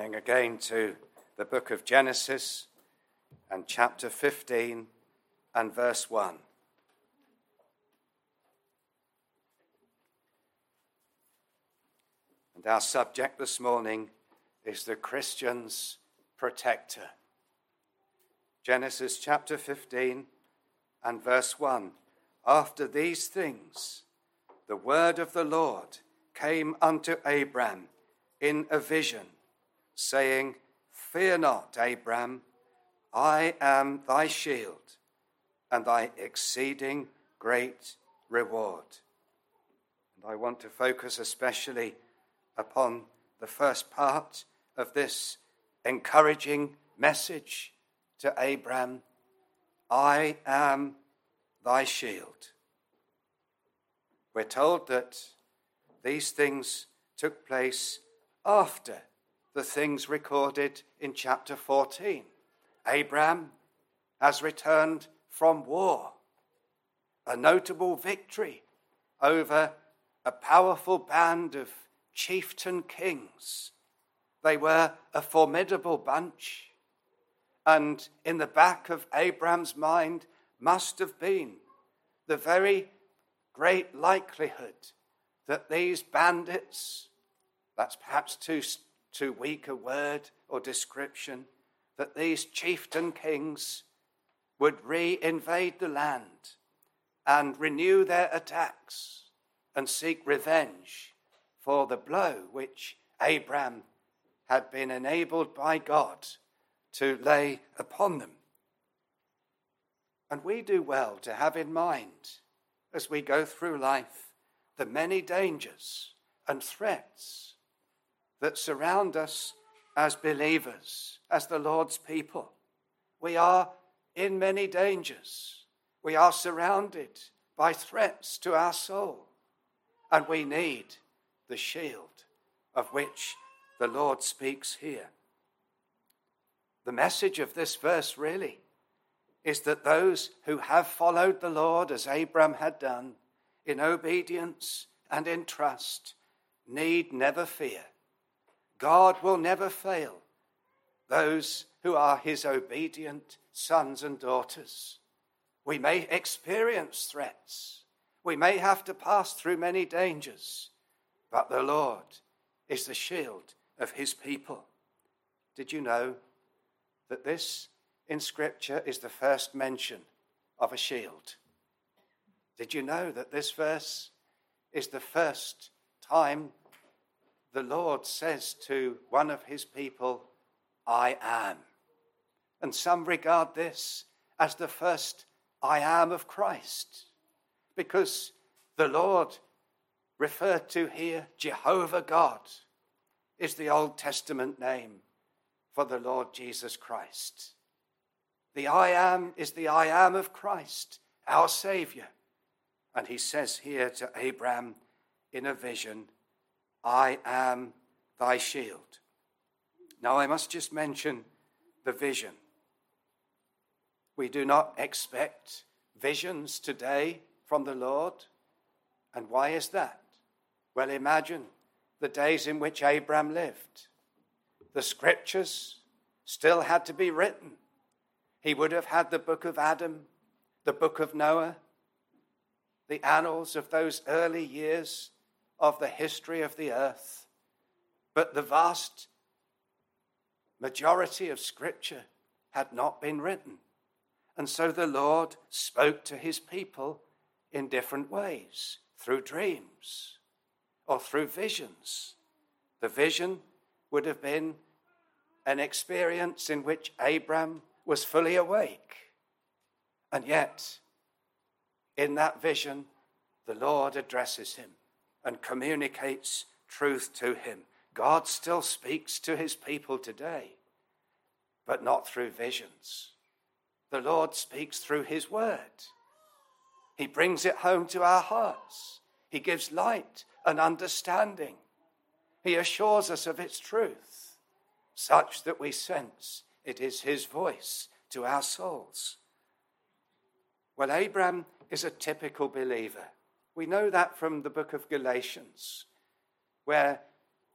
turning again to the book of Genesis and chapter 15 and verse 1. And our subject this morning is the Christian's protector. Genesis chapter 15 and verse 1. After these things, the word of the Lord came unto Abram in a vision, saying, Fear not, Abram, I am thy shield and thy exceeding great reward. And I want to focus especially upon the first part of this encouraging message to Abram. I am thy shield. We're told that these things took place after the things recorded in chapter 14. Abram has returned from war, a notable victory over a powerful band of chieftain kings. They were a formidable bunch, and in the back of Abram's mind must have been the very great likelihood that these bandits, that's perhaps too weak a word or description, that these chieftain kings would re-invade the land and renew their attacks and seek revenge for the blow which Abram had been enabled by God to lay upon them. And we do well to have in mind, as we go through life, the many dangers and threats that surround us as believers, as the Lord's people. We are in many dangers. We are surrounded by threats to our soul, and we need the shield of which the Lord speaks here. The message of this verse really is that those who have followed the Lord as Abram had done, in obedience and in trust, need never fear. God will never fail those who are his obedient sons and daughters. We may experience threats. We may have to pass through many dangers, but the Lord is the shield of his people. Did you know that this in Scripture is the first mention of a shield? Did you know that this verse is the first time the Lord says to one of his people, I am? And some regard this as the first I am of Christ, because the Lord referred to here, Jehovah God, is the Old Testament name for the Lord Jesus Christ. The I am is the I am of Christ, our Savior. And he says here to Abram in a vision, I am thy shield. Now I must just mention the vision. We do not expect visions today from the Lord. And why is that? Well, imagine the days in which Abram lived. The scriptures still had to be written. He would have had the book of Adam, the book of Noah, the annals of those early years of the history of the earth. But the vast majority of Scripture had not been written. And so the Lord spoke to his people in different ways, through dreams or through visions. The vision would have been an experience in which Abram was fully awake. And yet, in that vision, the Lord addresses him and communicates truth to him. God still speaks to his people today, but not through visions. The Lord speaks through his word. He brings it home to our hearts. He gives light and understanding. He assures us of its truth, such that we sense it is his voice to our souls. Well, Abram is a typical believer. We know that from the book of Galatians, where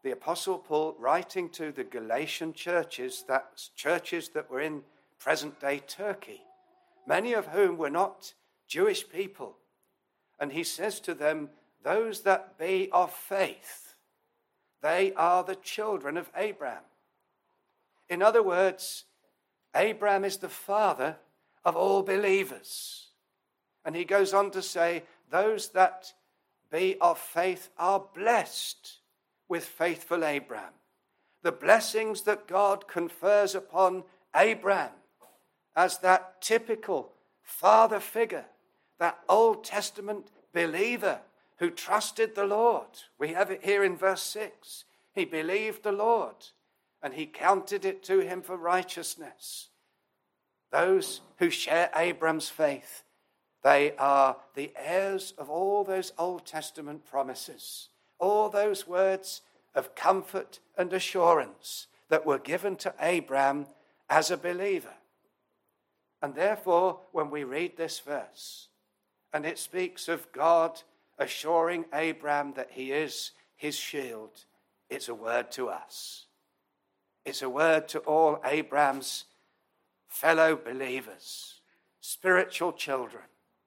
the Apostle Paul, writing to the Galatian churches, that's churches that were in present-day Turkey, many of whom were not Jewish people. And he says to them, those that be of faith, they are the children of Abraham. In other words, Abraham is the father of all believers. And he goes on to say, those that be of faith are blessed with faithful Abraham. The blessings that God confers upon Abraham as that typical father figure, that Old Testament believer who trusted the Lord. We have it here in verse 6. He believed the Lord, and he counted it to him for righteousness. Those who share Abraham's faith, they are the heirs of all those Old Testament promises, all those words of comfort and assurance that were given to Abraham as a believer. And therefore, when we read this verse, and it speaks of God assuring Abraham that he is his shield, it's a word to us. It's a word to all Abraham's fellow believers, spiritual children.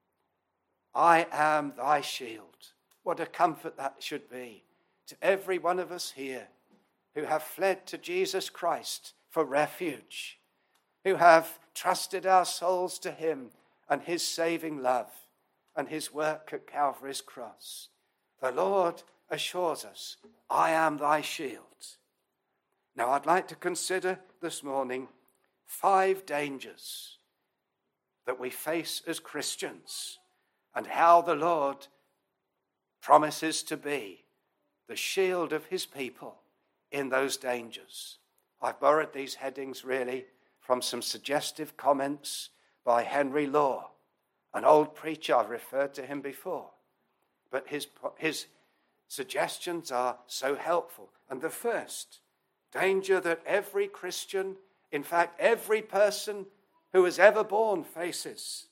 I am thy shield. What a comfort that should be to every one of us here who have fled to Jesus Christ for refuge, who have trusted our souls to him and his saving love and his work at Calvary's cross. The Lord assures us, I am thy shield. Now I'd like to consider this morning 5 dangers that we face as Christians and how the Lord promises to be the shield of his people in those dangers. I've borrowed these headings really from some suggestive comments by Henry Law, an old preacher. I've referred to him before. But his suggestions are so helpful. And the first danger that every Christian, in fact, every person who is ever born faces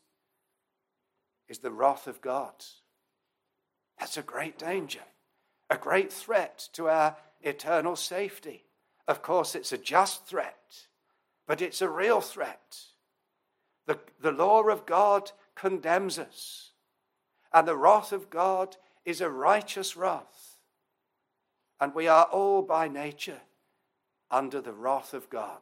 is the wrath of God. That's a great danger, a great threat to our eternal safety. Of course, it's a just threat, but it's a real threat. The law of God condemns us, and the wrath of God is a righteous wrath. And we are all by nature under the wrath of God.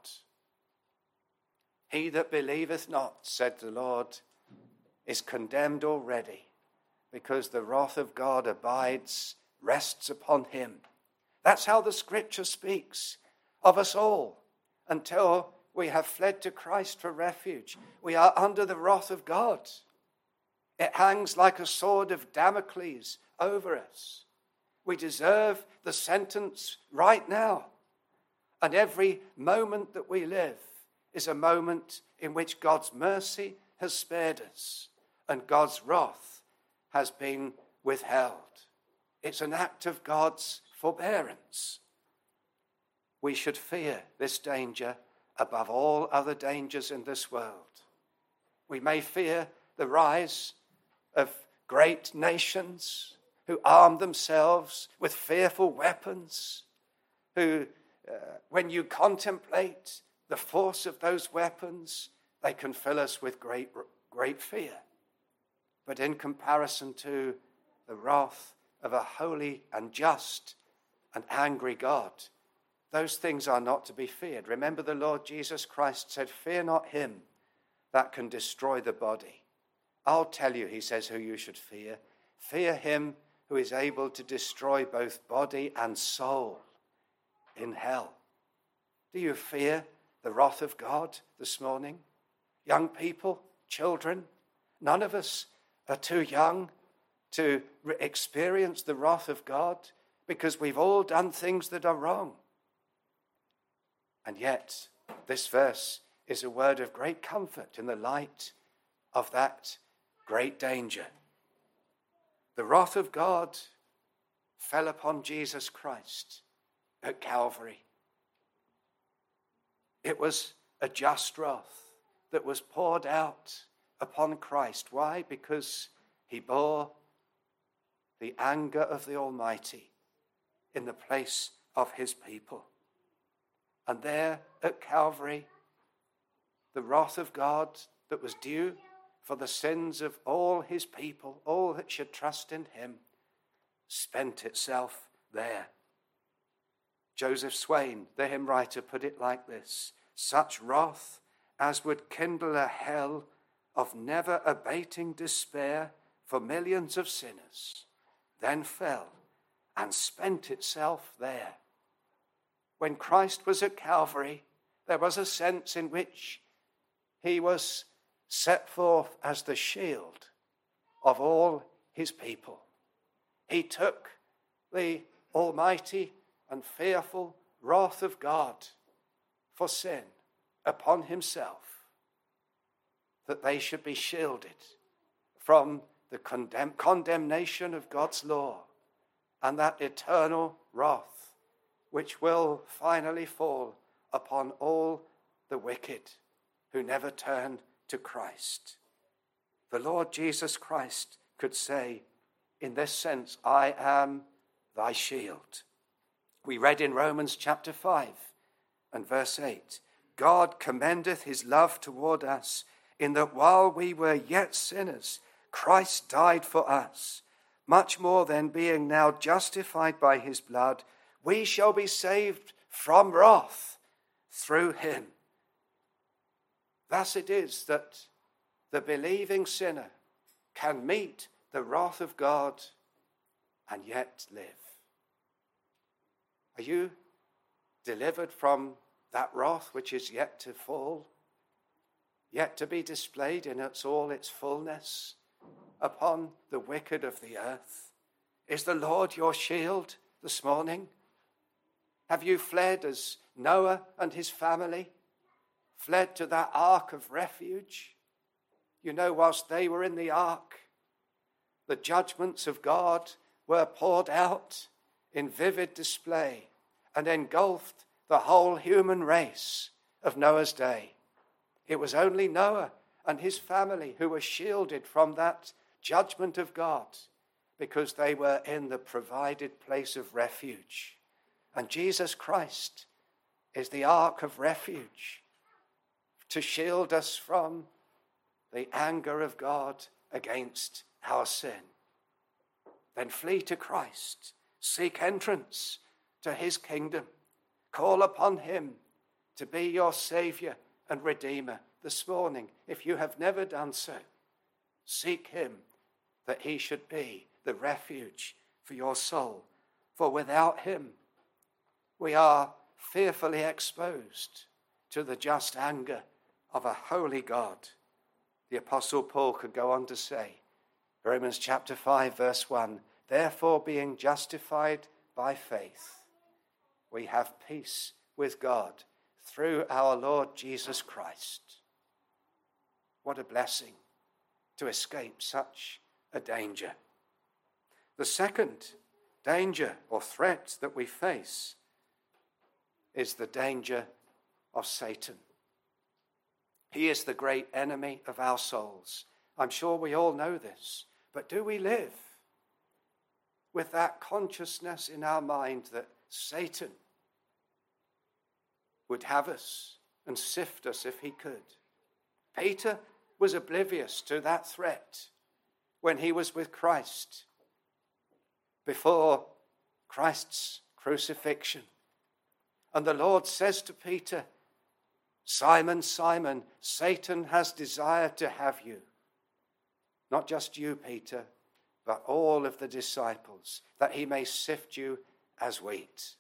He that believeth not, said the Lord, is condemned already, because the wrath of God rests upon him. That's how the scripture speaks of us all. Until we have fled to Christ for refuge, we are under the wrath of God. It hangs like a sword of Damocles over us. We deserve the sentence right now. And every moment that we live is a moment in which God's mercy has spared us and God's wrath has been withheld. It's an act of God's forbearance. We should fear this danger above all other dangers in this world. We may fear the rise of great nations who arm themselves with fearful weapons, who, when you contemplate the force of those weapons, they can fill us with great fear. But in comparison to the wrath of a holy and just and angry God, those things are not to be feared. Remember, the Lord Jesus Christ said, fear not him that can destroy the body. I'll tell you, he says, who you should fear. Fear him who is able to destroy both body and soul in hell. Do you fear the wrath of God this morning? Young people, children, none of us are too young to experience the wrath of God, because we've all done things that are wrong. And yet, this verse is a word of great comfort in the light of that great danger. The wrath of God fell upon Jesus Christ at Calvary. It was a just wrath that was poured out upon Christ. Why? Because he bore the anger of the Almighty in the place of his people. And there at Calvary, the wrath of God that was due for the sins of all his people, all that should trust in him, spent itself there. Joseph Swain, the hymn writer, put it like this: such wrath as would kindle a hell of never abating despair for millions of sinners, then fell and spent itself there. When Christ was at Calvary, there was a sense in which he was set forth as the shield of all his people. He took the almighty and fearful wrath of God for sin upon himself, that they should be shielded from the condemnation of God's law and that eternal wrath which will finally fall upon all the wicked who never turn to Christ. The Lord Jesus Christ could say, in this sense, I am thy shield. We read in Romans chapter 5 and verse 8, God commendeth his love toward us, in that while we were yet sinners, Christ died for us. Much more then, being now justified by his blood, we shall be saved from wrath through him. Thus it is that the believing sinner can meet the wrath of God and yet live. Are you delivered from that wrath which is yet to fall, yet to be displayed in all its fullness upon the wicked of the earth? Is the Lord your shield this morning? Have you fled as Noah and his family fled to that ark of refuge? You know, whilst they were in the ark, the judgments of God were poured out in vivid display and engulfed the whole human race of Noah's day. It was only Noah and his family who were shielded from that judgment of God because they were in the provided place of refuge. And Jesus Christ is the ark of refuge to shield us from the anger of God against our sin. Then flee to Christ. Seek entrance to his kingdom. Call upon him to be your Savior and Redeemer this morning. If you have never done so, seek him that he should be the refuge for your soul. For without him, we are fearfully exposed to the just anger of a holy God. The Apostle Paul could go on to say, Romans chapter 5, verse 1, therefore being justified by faith, we have peace with God through our Lord Jesus Christ. What a blessing to escape such a danger. The second danger or threat that we face is the danger of Satan. He is the great enemy of our souls. I'm sure we all know this, but do we live with that consciousness in our mind that Satan would have us and sift us if he could? Peter was oblivious to that threat when he was with Christ before Christ's crucifixion. And the Lord says to Peter, Simon, Simon, Satan has desired to have you. Not just you, Peter, but all of the disciples, that he may sift you as wheat.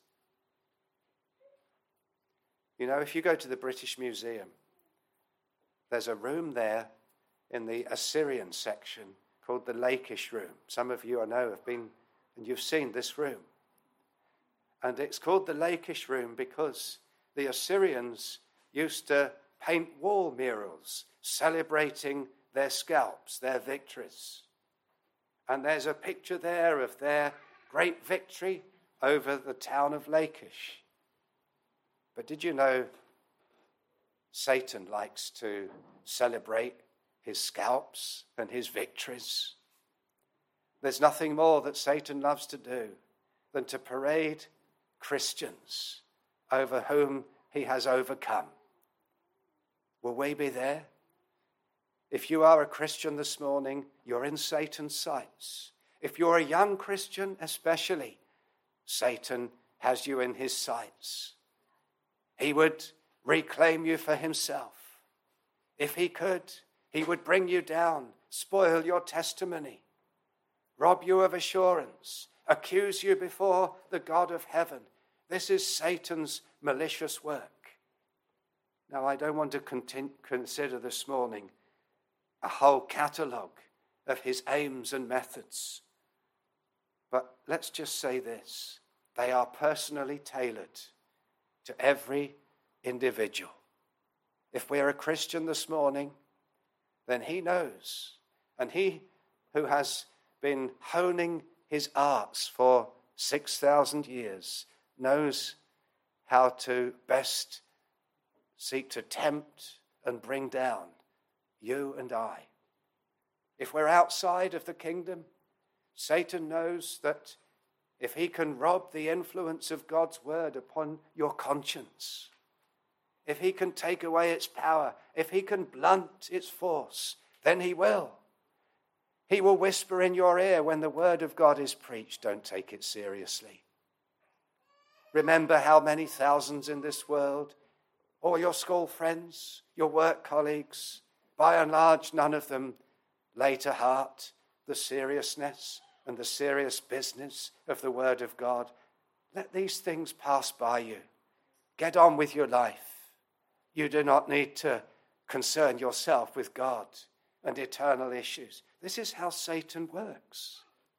You know, if you go to the British Museum, there's a room there in the Assyrian section called the Lachish Room. Some of you I know have been, and you've seen this room. And it's called the Lachish Room because the Assyrians used to paint wall murals celebrating their scalps, their victories. And there's a picture there of their great victory over the town of Lachish. But did you know Satan likes to celebrate his scalps and his victories? There's nothing more that Satan loves to do than to parade Christians over whom he has overcome. Will we be there? If you are a Christian this morning, you're in Satan's sights. If you're a young Christian especially, Satan has you in his sights. He would reclaim you for himself. If he could, he would bring you down, spoil your testimony, rob you of assurance, accuse you before the God of heaven. This is Satan's malicious work. Now, I don't want to consider this morning a whole catalogue of his aims and methods. But let's just say this. They are personally tailored to every individual. If we're a Christian this morning, then he knows. And he who has been honing his arts for 6,000 years knows how to best seek to tempt and bring down you and I. If we're outside of the kingdom, Satan knows that if he can rob the influence of God's word upon your conscience, if he can take away its power, if he can blunt its force, then he will. He will whisper in your ear when the word of God is preached, don't take it seriously. Remember how many thousands in this world, all your school friends, your work colleagues, by and large, none of them lay to heart the seriousness and the serious business of the word of God. Let these things pass by you. Get on with your life. You do not need to concern yourself with God and eternal issues. This is how Satan works.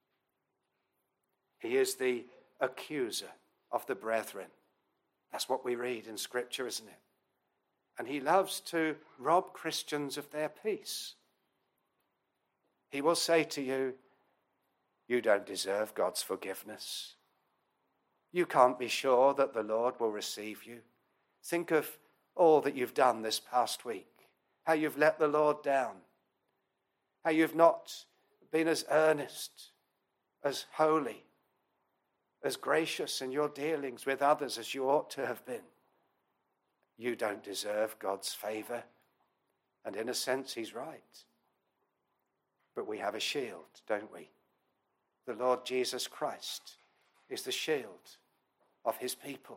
He is the accuser of the brethren. That's what we read in Scripture, isn't it? And he loves to rob Christians of their peace. He will say to you, you don't deserve God's forgiveness. You can't be sure that the Lord will receive you. Think of all that you've done this past week, how you've let the Lord down, how you've not been as earnest, as holy, as gracious in your dealings with others as you ought to have been. You don't deserve God's favor. And in a sense, he's right. But we have a shield, don't we? The Lord Jesus Christ is the shield of his people.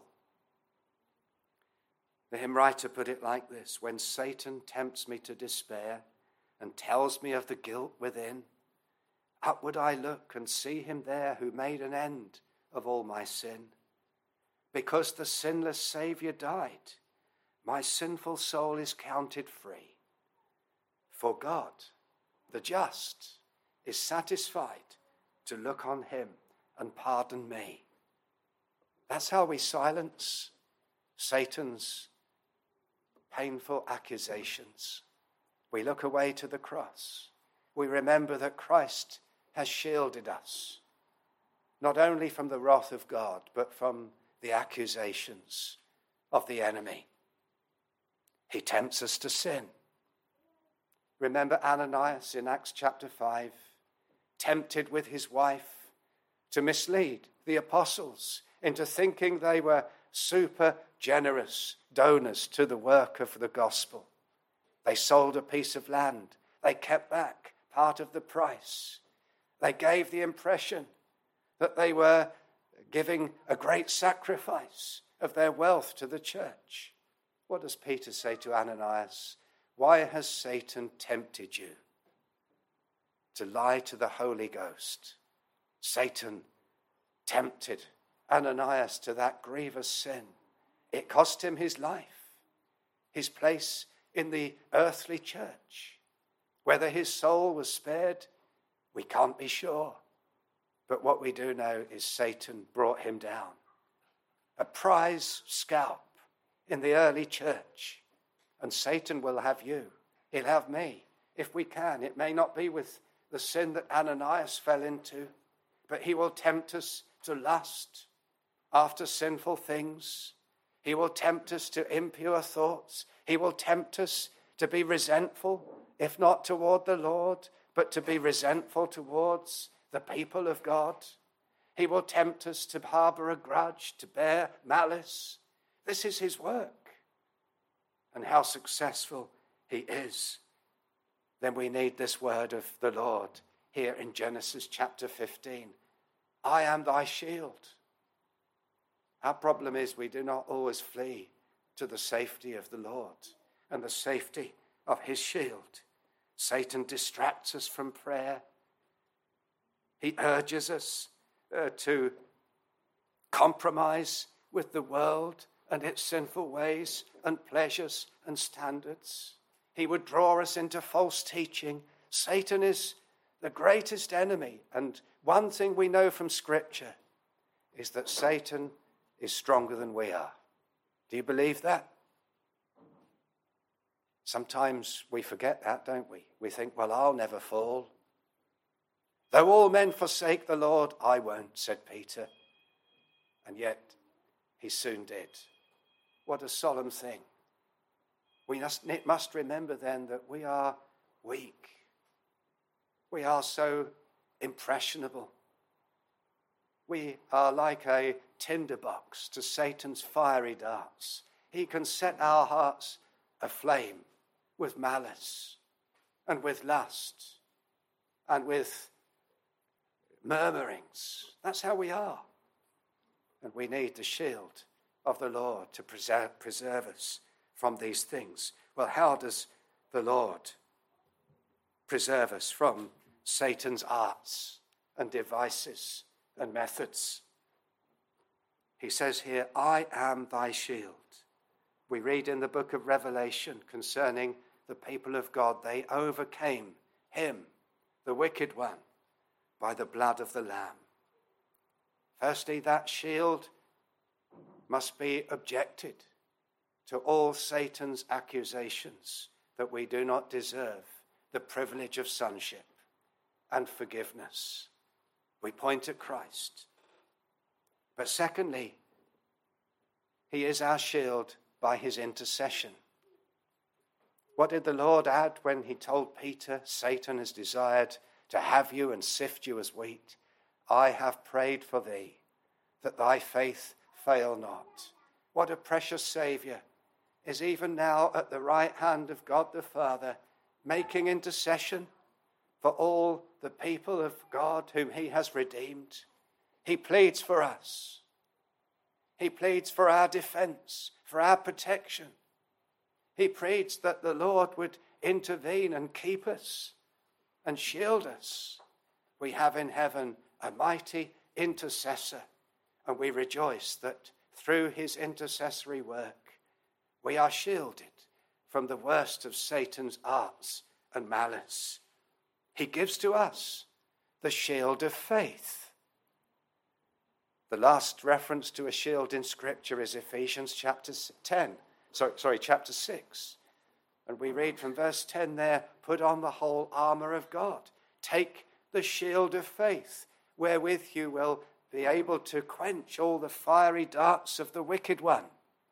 The hymn writer put it like this: when Satan tempts me to despair and tells me of the guilt within, upward I look and see him there who made an end of all my sin. Because the sinless Saviour died, my sinful soul is counted free. For God, the just, is satisfied to look on him and pardon me. That's how we silence Satan's painful accusations. We look away to the cross. We remember that Christ has shielded us, not only from the wrath of God, but from the accusations of the enemy. He tempts us to sin. Remember Ananias in Acts chapter 5, tempted with his wife to mislead the apostles into thinking they were super generous donors to the work of the gospel. They sold a piece of land. They kept back part of the price. They gave the impression that they were giving a great sacrifice of their wealth to the church. What does Peter say to Ananias? Why has Satan tempted you to lie to the Holy Ghost? Satan tempted Ananias to that grievous sin. It cost him his life, his place in the earthly church. Whether his soul was spared, we can't be sure. But what we do know is Satan brought him down. A prize scalp in the early church. And Satan will have you. He'll have me, if we can. It may not be with the sin that Ananias fell into, but he will tempt us to lust after sinful things. He will tempt us to impure thoughts. He will tempt us to be resentful, if not toward the Lord, but to be resentful towards the people of God. He will tempt us to harbor a grudge, to bear malice. This is his work. And how successful he is. Then we need this word of the Lord here in Genesis chapter 15. I am thy shield. Our problem is we do not always flee to the safety of the Lord and the safety of his shield. Satan distracts us from prayer. He urges us to compromise with the world and its sinful ways and pleasures and standards. He would draw us into false teaching. Satan is the greatest enemy. And one thing we know from Scripture is that Satan is stronger than we are. Do you believe that? Sometimes we forget that, don't we? We think, well, I'll never fall. Though all men forsake the Lord, I won't, said Peter. And yet he soon did. What a solemn thing. We must remember then that we are weak. We are so impressionable. We are like a tinderbox to Satan's fiery darts. He can set our hearts aflame with malice and with lust and with murmurings. That's how we are. And we need the shield of the Lord to preserve us from these things. Well, how does the Lord preserve us from Satan's arts and devices and methods? He says here, I am thy shield. We read in the book of Revelation concerning the people of God, they overcame him, the wicked one, by the blood of the Lamb. Firstly, that shield must be objected to all Satan's accusations that we do not deserve the privilege of sonship and forgiveness. We point at Christ. But secondly, he is our shield by his intercession. What did the Lord add when he told Peter, Satan has desired to have you and sift you as wheat? I have prayed for thee, that thy faith fail not. What a precious Saviour is even now at the right hand of God the Father, making intercession for all the people of God whom he has redeemed. He pleads for us. He pleads for our defense, for our protection. He pleads that the Lord would intervene and keep us and shield us. We have in heaven a mighty intercessor, and we rejoice that through his intercessory work, we are shielded from the worst of Satan's arts and malice. He gives to us the shield of faith. The last reference to a shield in Scripture is Ephesians chapter 6. And we read from verse 10 there, put on the whole armor of God. Take the shield of faith, wherewith you will be able to quench all the fiery darts of the wicked one.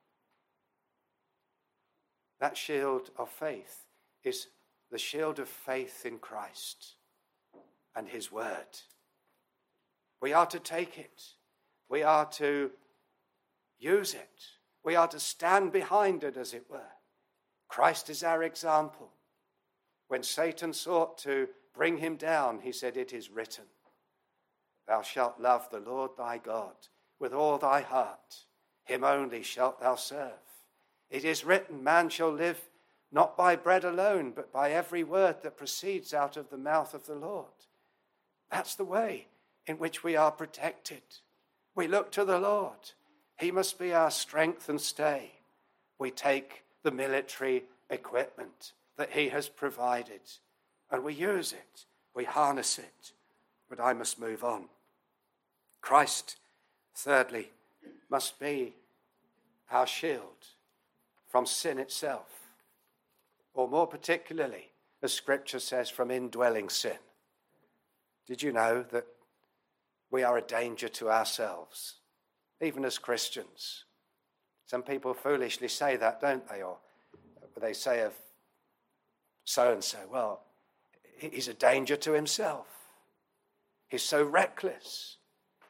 That shield of faith is the shield of faith in Christ and his word. We are to take it. We are to use it. We are to stand behind it, as it were. Christ is our example. When Satan sought to bring him down, he said, it is written, thou shalt love the Lord thy God with all thy heart. Him only shalt thou serve. It is written, man shall live not by bread alone, but by every word that proceeds out of the mouth of the Lord. That's the way in which we are protected. We look to the Lord. He must be our strength and stay. We take the military equipment that he has provided and we use it. We harness it. But I must move on. Christ, thirdly, must be our shield from sin itself, or more particularly, as Scripture says, from indwelling sin. Did you know that we are a danger to ourselves, even as Christians? Some people foolishly say that, don't they? Or they say of so-and-so, well, he's a danger to himself. He's so reckless.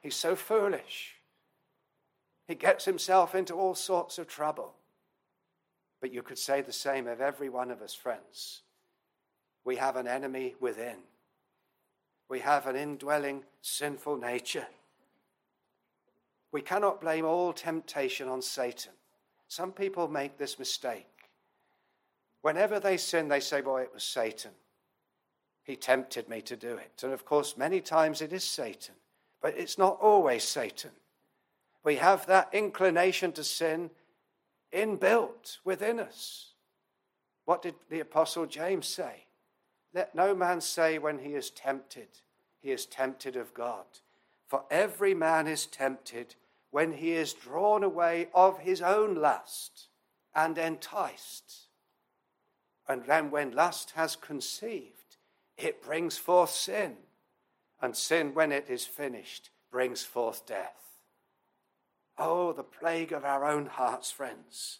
He's so foolish. He gets himself into all sorts of trouble. But you could say the same of every one of us, friends. We have an enemy within. We have an indwelling sinful nature. We cannot blame all temptation on Satan. Some people make this mistake. Whenever they sin, they say, boy, it was Satan. He tempted me to do it. And of course, many times it is Satan. But it's not always Satan. We have that inclination to sin inbuilt within us. What did the Apostle James say? Let no man say when he is tempted of God. For every man is tempted when he is drawn away of his own lust and enticed. And then when lust has conceived, it brings forth sin. And sin, when it is finished, brings forth death. Oh, the plague of our own hearts, friends.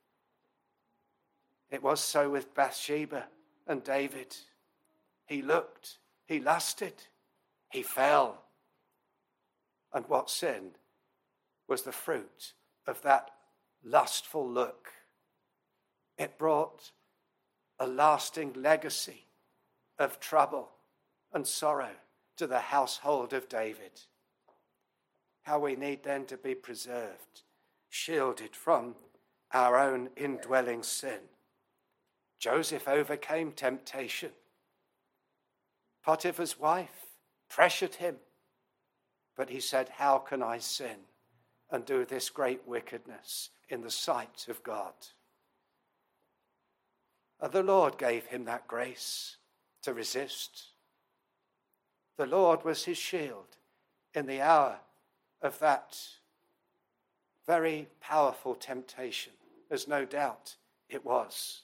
It was so with Bathsheba and David. He looked, he lusted, he fell. And what sin was the fruit of that lustful look? It brought a lasting legacy of trouble and sorrow to the household of David. How we need then to be preserved, shielded from our own indwelling sin. Joseph overcame temptation. Potiphar's wife pressured him, but he said, how can I sin and do this great wickedness in the sight of God? And the Lord gave him that grace to resist. The Lord was his shield in the hour of that very powerful temptation, as no doubt it was.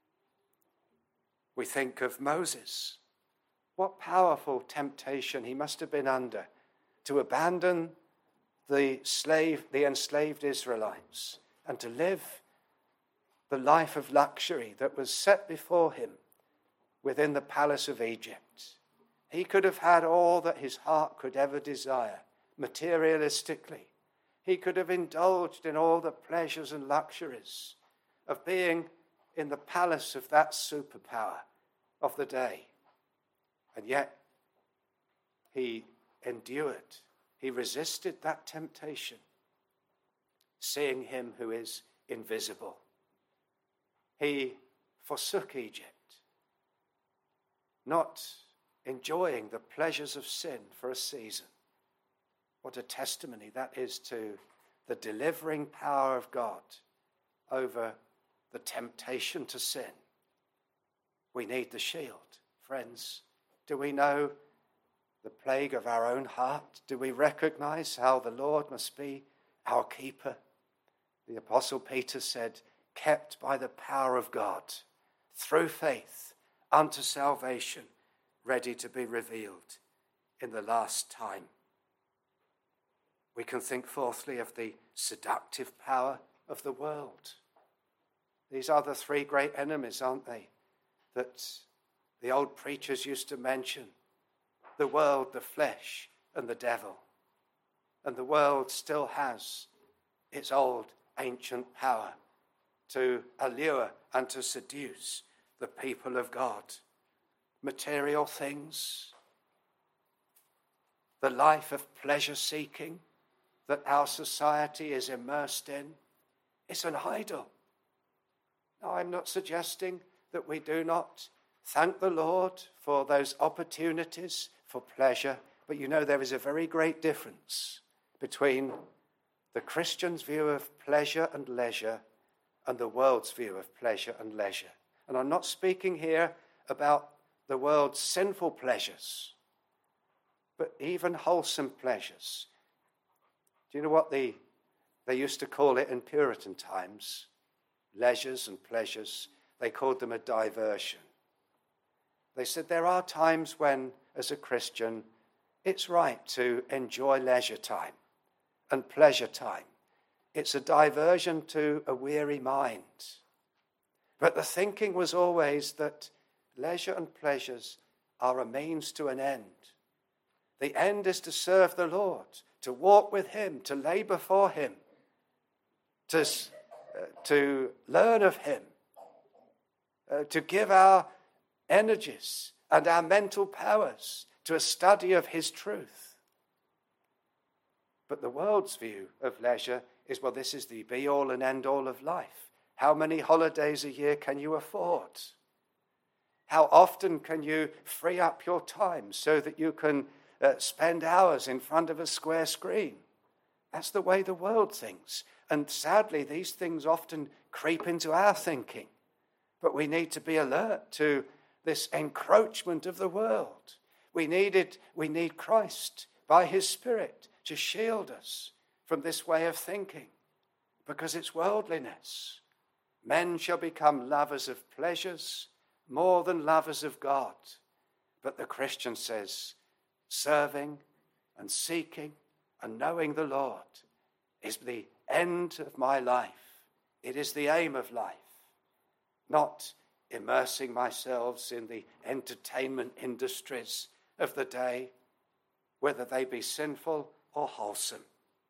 We think of Moses. What powerful temptation he must have been under to abandon the enslaved Israelites and to live the life of luxury that was set before him within the palace of Egypt. He could have had all that his heart could ever desire, materialistically. He could have indulged in all the pleasures and luxuries of being in the palace of that superpower of the day. And yet, he endured. He resisted that temptation, seeing him who is invisible. He forsook Egypt, not enjoying the pleasures of sin for a season. What a testimony that is to the delivering power of God over the temptation to sin. We need the shield, friends. Do we know the plague of our own heart? Do we recognize how the Lord must be our keeper? The Apostle Peter said, kept by the power of God, through faith, unto salvation, ready to be revealed in the last time. We can think fourthly of the seductive power of the world. These are the three great enemies, aren't they, that the old preachers used to mention: the world, the flesh, and the devil. And the world still has its old ancient power to allure and to seduce the people of God. Material things, the life of pleasure seeking that our society is immersed in, is an idol. Now, I'm not suggesting that we do not thank the Lord for those opportunities for pleasure, but you know there is a very great difference between the Christian's view of pleasure and leisure and the world's view of pleasure and leisure. And I'm not speaking here about the world's sinful pleasures, but even wholesome pleasures. Do you know what they used to call it in Puritan times? Leisures and pleasures. They called them a diversion. They said there are times when, as a Christian, it's right to enjoy leisure time and pleasure time. It's a diversion to a weary mind. But the thinking was always that leisure and pleasures are a means to an end. The end is to serve the Lord, to walk with him, to labor for him, to learn of him, to give our energies and our mental powers to a study of his truth. But the world's view of leisure is, well, this is the be-all and end-all of life. How many holidays a year can you afford? How often can you free up your time so that you can spend hours in front of a square screen? That's the way the world thinks. And sadly, these things often creep into our thinking. But we need to be alert to this encroachment of the world. We need Christ by his Spirit to shield us from this way of thinking, because it's worldliness. Men shall become lovers of pleasures more than lovers of God. But the Christian says, serving and seeking and knowing the Lord is the end of my life. It is the aim of life, not immersing myself in the entertainment industries of the day, whether they be sinful or wholesome.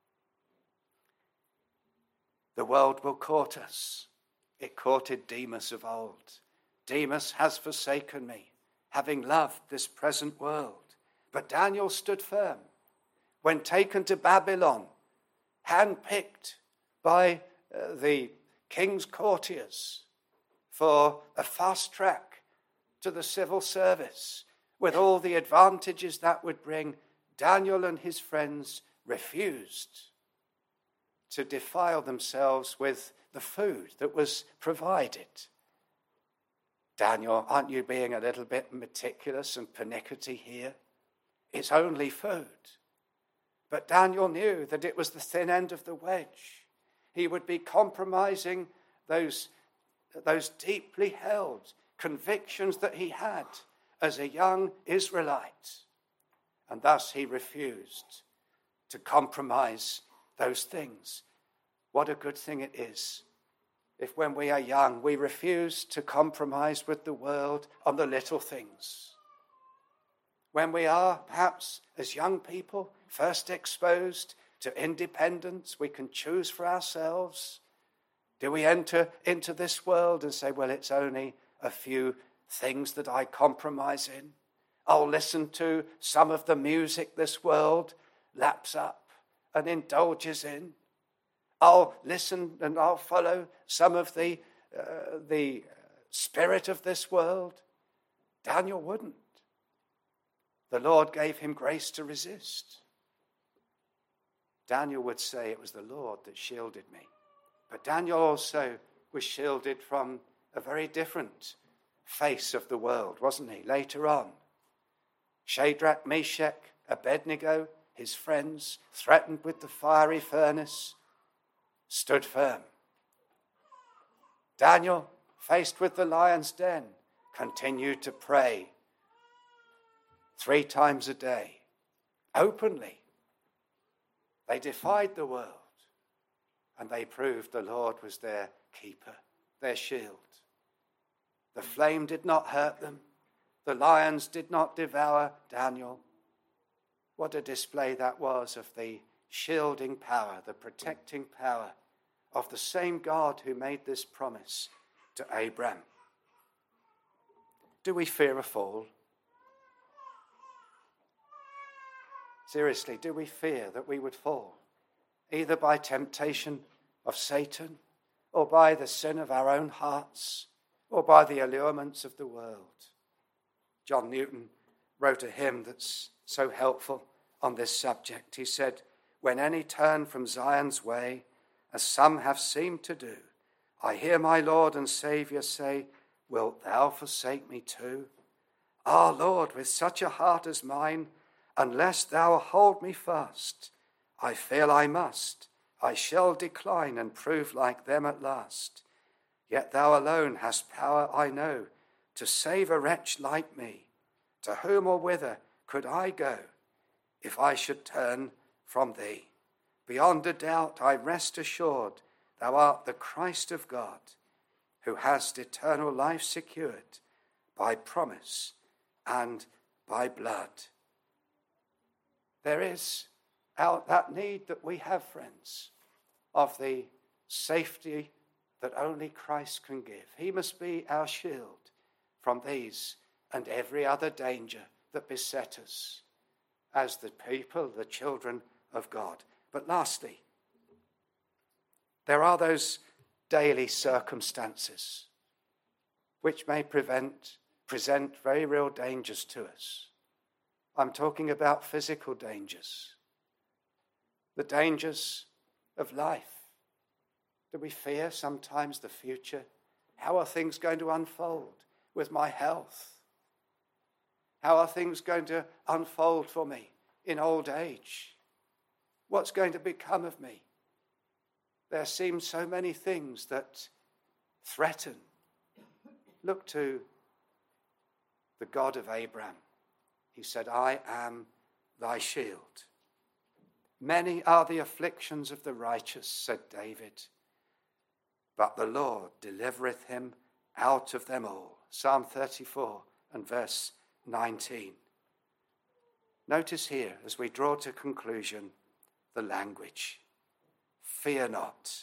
The world will court us. It courted Demas of old. Demas has forsaken me, having loved this present world. But Daniel stood firm. When taken to Babylon, handpicked by the king's courtiers for a fast track to the civil service, with all the advantages that would bring, Daniel and his friends refused to defile themselves with the food that was provided. Daniel, aren't you being a little bit meticulous and pernickety here? It's only food. But Daniel knew that it was the thin end of the wedge. He would be compromising those deeply held convictions that he had as a young Israelite. And thus he refused to compromise those things. What a good thing it is if when we are young we refuse to compromise with the world on the little things. When we are, perhaps as young people, first exposed to independence, we can choose for ourselves. Do we enter into this world and say, well, it's only a few things that I compromise in? I'll listen to some of the music this world laps up and indulges in. I'll listen and I'll follow some of the spirit of this world. Daniel wouldn't. The Lord gave him grace to resist. Daniel would say it was the Lord that shielded me. But Daniel also was shielded from a very different face of the world, wasn't he? Later on, Shadrach, Meshach, Abednego, his friends, threatened with the fiery furnace, stood firm. Daniel, faced with the lion's den, continued to pray 3 times a day, openly. They defied the world, and they proved the Lord was their keeper, their shield. The flame did not hurt them. The lions did not devour Daniel. What a display that was of the shielding power, the protecting power of the same God who made this promise to Abraham. Do we fear a fall? Seriously, do we fear that we would fall, either by temptation of Satan, or by the sin of our own hearts, or by the allurements of the world? John Newton wrote a hymn that's so helpful on this subject. He said, "When any turn from Zion's way, as some have seemed to do, I hear my Lord and Saviour say, 'Wilt thou forsake me too?' Ah, Lord, with such a heart as mine, unless thou hold me fast, I feel I shall decline and prove like them at last. Yet thou alone hast power, I know, to save a wretch like me. To whom or whither could I go if I should turn from thee? Beyond a doubt I rest assured thou art the Christ of God, who hast eternal life secured by promise and by blood." There is that need that we have, friends, of the safety that only Christ can give. He must be our shield from these and every other danger that beset us as the people, the children of God. But lastly, there are those daily circumstances which may present very real dangers to us. I'm talking about physical dangers, the dangers of life. Do we fear sometimes the future? How are things going to unfold with my health? How are things going to unfold for me in old age? What's going to become of me? There seem so many things that threaten. Look to the God of Abraham. He said, I am thy shield. Many are the afflictions of the righteous, said David, but the Lord delivereth him out of them all. Psalm 34 and verse 19. Notice here, as we draw to conclusion, the language. Fear not.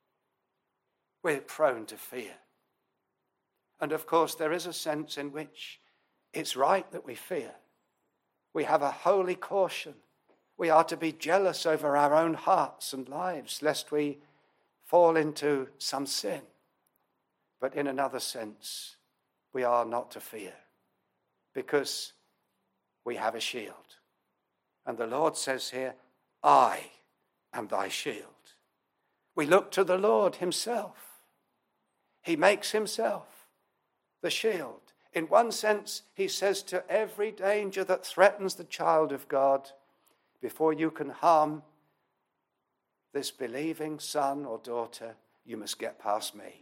We're prone to fear. And of course, there is a sense in which it's right that we fear. We have a holy caution. We are to be jealous over our own hearts and lives, lest we fall into some sin. But in another sense, we are not to fear, because we have a shield. And the Lord says here, I am thy shield. We look to the Lord himself. He makes himself the shield. In one sense, he says to every danger that threatens the child of God, before you can harm this believing son or daughter, you must get past me.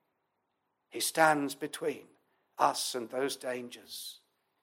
He stands between us and those dangers.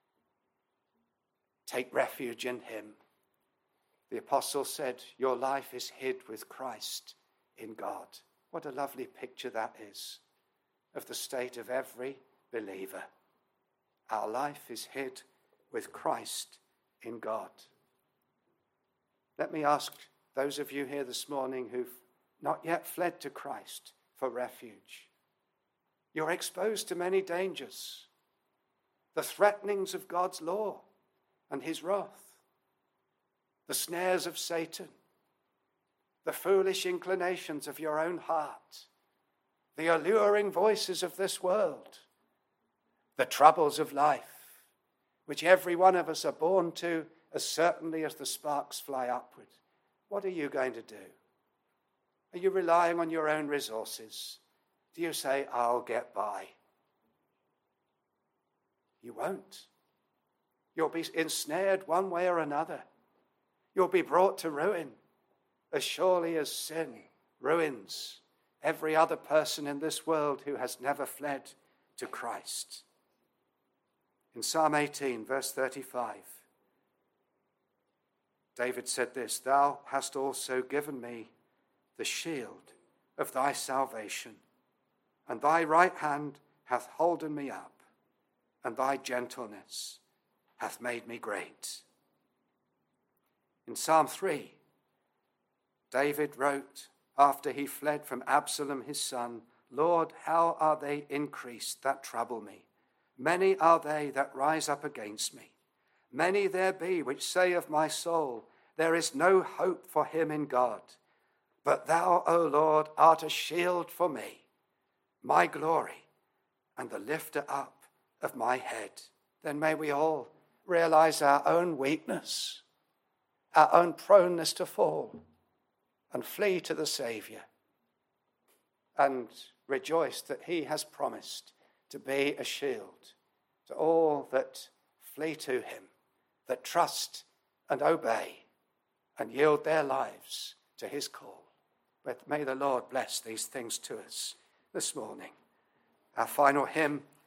Take refuge in him. The apostle said, your life is hid with Christ in God. What a lovely picture that is of the state of every believer. Our life is hid with Christ in God. Let me ask those of you here this morning who've not yet fled to Christ for refuge. You're exposed to many dangers. The threatenings of God's law and his wrath. The snares of Satan. The foolish inclinations of your own heart. The alluring voices of this world. The troubles of life, which every one of us are born to as certainly as the sparks fly upward. What are you going to do? Are you relying on your own resources? Do you say, I'll get by? You won't. You'll be ensnared one way or another. You'll be brought to ruin, as surely as sin ruins every other person in this world who has never fled to Christ. In Psalm 18, verse 35, David said this, thou hast also given me the shield of thy salvation, and thy right hand hath holden me up, and thy gentleness hath made me great. In Psalm 3, David wrote, after he fled from Absalom his son, Lord, how are they increased that trouble me? Many are they that rise up against me. Many there be which say of my soul, there is no hope for him in God. But thou, O Lord, art a shield for me, my glory, and the lifter up of my head. Then may we all realize our own weakness, our own proneness to fall, and flee to the Savior, and rejoice that he has promised to be a shield to all that flee to him, that trust and obey and yield their lives to his call. But may the Lord bless these things to us this morning. Our final hymn